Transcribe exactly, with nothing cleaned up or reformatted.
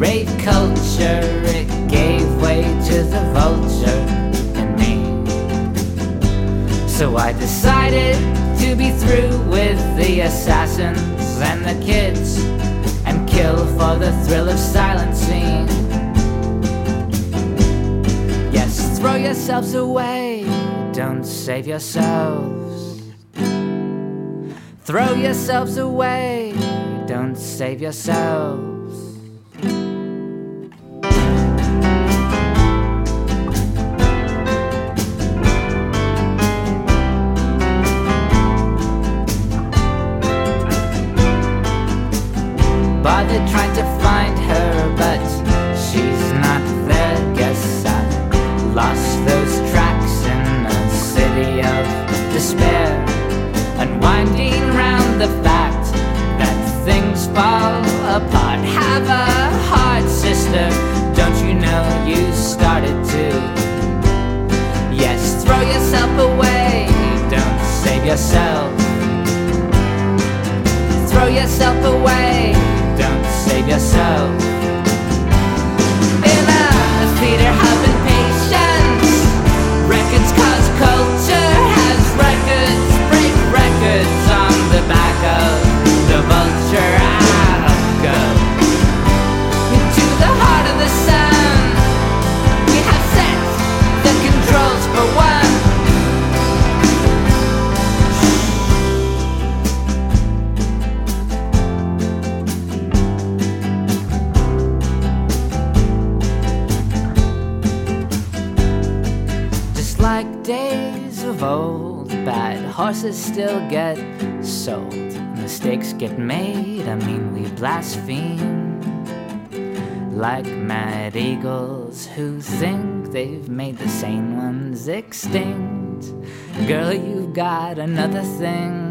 rape culture, it gave way to the vulture in me. So I decided to be through with the assassins and the kids, and kill for the thrill of silencing. Yes, throw yourselves away, don't save yourselves. Throw yourselves away, don't save yourselves. Bothered trying to find her, but she's not there. Guess I lost those tracks in a city of despair, unwinding round the fact that things fall apart. Have a heart, sister, don't you know you started to? Yes, throw yourself away, don't save yourself. Throw yourself away, don't save yourself. In a theater of impatience, records cause culture has records, break records on the back of the vulture. I'll go into the heart of the sun. We have set the controls for one. Like days of old, bad horses still get sold. Mistakes get made, I mean we blaspheme. Like mad eagles who think they've made the sane ones extinct. Girl, you've got another thing